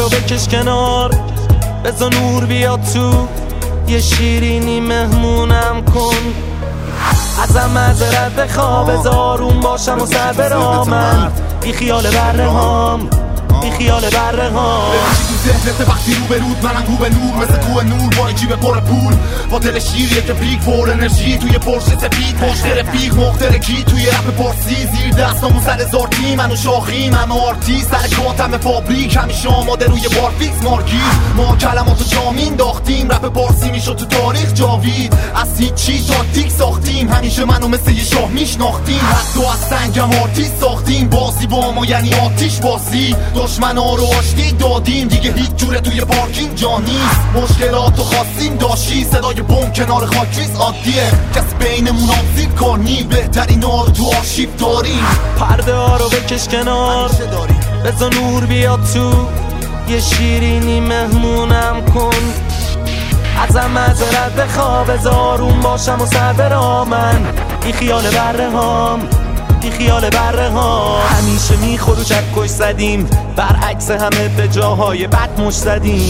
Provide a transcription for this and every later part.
رو بکش کنار، بذار نور بیاد تو، یه شیرینی مهمونم کن. ازم معذرت بخواه، بذار آروم باشم و سر برامن. بی خیال بره هام، بی خیال بره هام. ذهنت وقتی رو به رود، منم رو به نور، مثل کوه نور با جیب پر پول، با دل شیریه که پیک پر انرژی، توی پرشه سفید پشت رفیق مخترکی، توی رپ پارسی زیر دستامون سر زارتی، منو شاخی همه آرتی، سر کاتم فابریک همیشه آماده روی بار فیکس مارگیر. ما کلماتو جامین داختیم، رپ پارسی میشد تو تاریخ جاوید، از هیچی تاکتیک ساختیم، همیشه منو مثل یه شاه میشناختیم، حتی از سنگم آرتیست ساختیم، بازی با ما یعنی آتیش بازی، دشمنا رو آشتی دادیم، دیگه هیچ جوره توی پارکینگ جا نیست، مشکلاتو خواستیم داشتی، صدای بم کنار خاکریز عادیه، کسی بینمون آبزیر کار نی، بهترین ها رو تو آرشیو داریم. پرده ها رو بکش کنار، بذار نور بیاد تو، یه شیرینی مهمونم کن. ازم معذرت بخواه، بذار آروم باشم و سر برامن. بی خیال بره هام، بی خیال بره ها. همیشه میخور و چکش زدیم، برعکس همه به جاهای بد مش زدیم.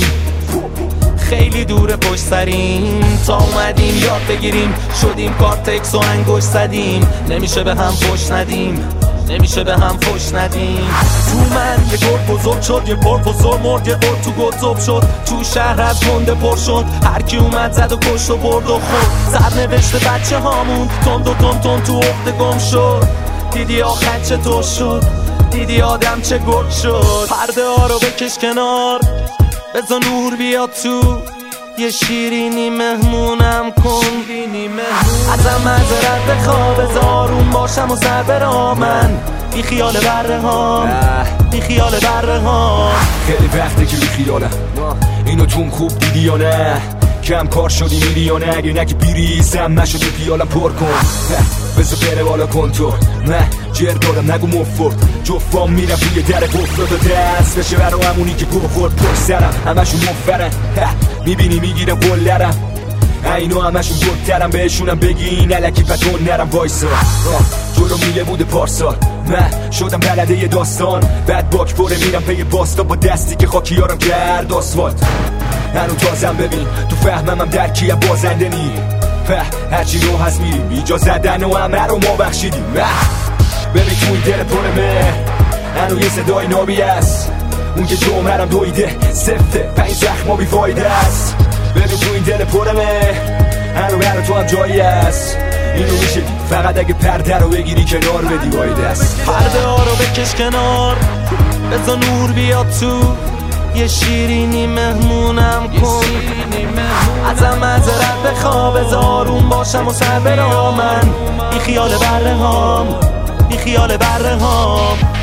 خیلی دور پشت سریم، تا اومدیم یاد بگیریم، شدیم کارتکس و انگوش زدیم. نمیشه به هم فش ندیم، نمیشه به هم فش ندیم. تو من یه گرد بزرگ شد، یه پروفسور مرد، یه قرد تو گذب شد، تو شهر از گنده پر شد، هر کی اومد زد و کشت و برد و خورد. سرنوشت بچه هامون تند و تند تو عقده گم شد. دیدی آخر چطور شد، دیدی آدم چه گرد شد. پرده ها رو بکش کنار، بذار نور بیاد تو، یه شیرینی مهمونم کن. ازم معذرت بخواه، بذار آروم باشم و سر برامن. بی خیال بره هام، بی خیال بره هام. خیلی وقته که بی خیالم، اینو توم خوب دیدی یا نه؟ کم کار شدی میری یا نه؟ اگه نگی بیریزم نشدی پیالم پر کن، بذار بره بالا کن تو. نه جر دارم نگو مفت، جفام میرم توی در قفل تا دست بشه برا همونی که گوه خورد پر سرم. همشون مفرن، میبینی میگیرم قلرم، اینو همشون گرترم، بهشونم بگی این علکی پتون نرم وایسا. جلو میله بوده پارسال، من شدم بلده یه داستان، بعد باک پره میرم پی باستا، با دستی که خاکیارم کرد آسفالت. هنو تازم ببین تو فهمم درکی بازنده نی، هرچی رو هست میریم ایجا زدن و همه رو ما بخشیدیم. ببین تو این دل پرمه هنو یه صدای نابی است، اون که جمعرم دویده سفته 5 زخم بی فایده است. ببین تو این دل پرمه هنو برا تو هم جایی است، اینو میشه دید فقط اگه پرده رو بگیری کنار بدی وایده است. پرده ها رو بکش کنار، بذار نور بیاد تو، یه شیرینی مهمونم کن. ازم معذرت بخواه، بذار آروم باشم و سر برامن. بی خیال بره هام، بی خیال بره هام.